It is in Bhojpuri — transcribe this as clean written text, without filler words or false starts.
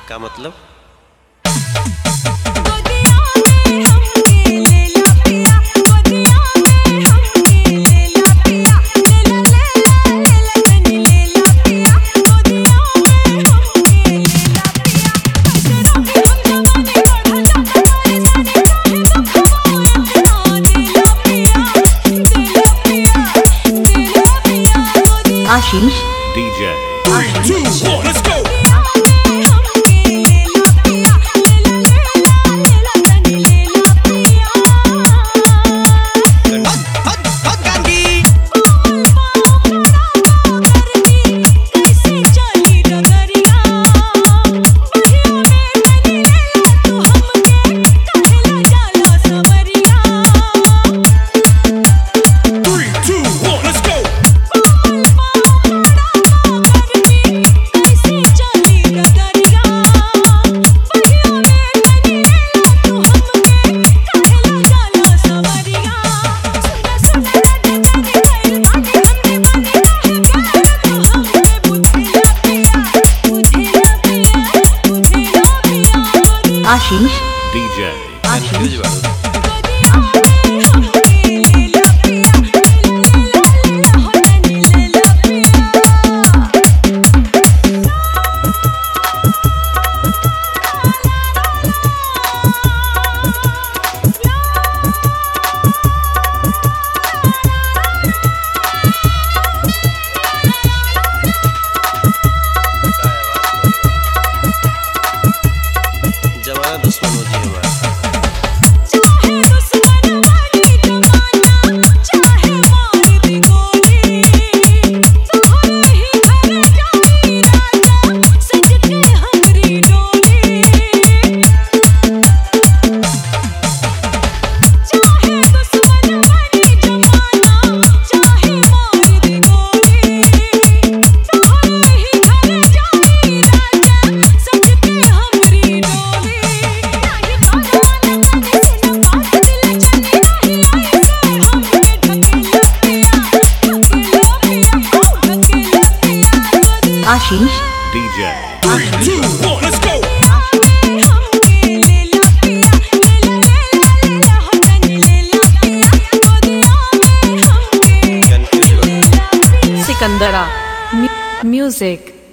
का मतलब? Ashish DJ 3, 2, 1, let's go. Ashish DJ confuse बाड़ू। जमाना दुश्मन हो जी हमारा। आशीष DJ 3, 2, 1, let's go. कंफ्यूज बाड़ू। सिकंदरा म्यूजिक